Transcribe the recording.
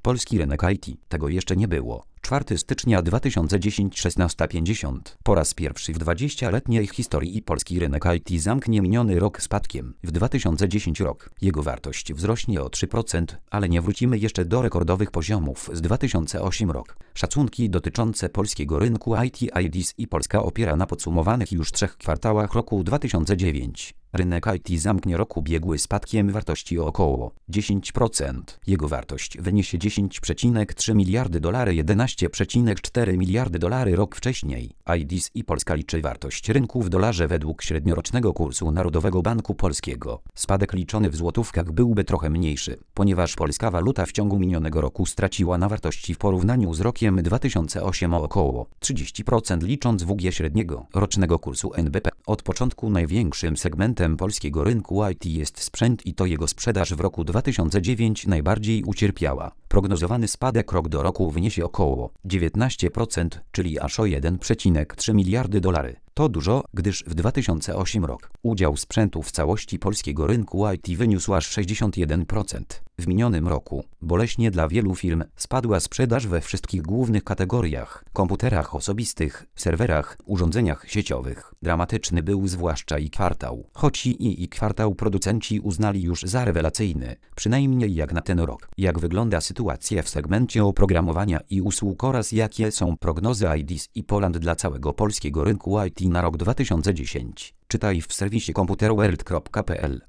polski rynek IT. Tego jeszcze nie było. 4 stycznia 2010 16:50. Po raz pierwszy w 20-letniej historii polski rynek IT zamknie miniony rok spadkiem. W 2010 rok jego wartość wzrośnie o 3%, ale nie wrócimy jeszcze do rekordowych poziomów z 2008 rok. Szacunki dotyczące polskiego rynku IT IDC i Polska opiera na podsumowanych już 3 kwartałach roku 2009. Rynek IT zamknie rok ubiegły spadkiem wartości o około 10%. Jego wartość wyniesie $10,3 miliardy, 11,4 miliardy rok wcześniej. IDC i Polska liczy wartość rynku w dolarze według średniorocznego kursu Narodowego Banku Polskiego. Spadek liczony w złotówkach byłby trochę mniejszy, ponieważ polska waluta w ciągu minionego roku straciła na wartości w porównaniu z rokiem 2008 o około 30% licząc WG średniego rocznego kursu NBP. Od początku największym segmentem polskiego rynku IT jest sprzęt i to jego sprzedaż w roku 2009 najbardziej ucierpiała. Prognozowany spadek rok do roku wyniesie około 19%, czyli aż o $1,3 miliardy. To dużo, gdyż w 2008 rok udział sprzętu w całości polskiego rynku IT wyniósł aż 61%. W minionym roku, boleśnie dla wielu firm, spadła sprzedaż we wszystkich głównych kategoriach: komputerach osobistych, serwerach, urządzeniach sieciowych. Dramatyczny był zwłaszcza i kwartał, choć i kwartał producenci uznali już za rewelacyjny, przynajmniej jak na ten rok. Jak wygląda sytuacja w segmencie oprogramowania i usług oraz jakie są prognozy IDC i Poland dla całego polskiego rynku IT na rok 2010? Czytaj w serwisie computerworld.pl.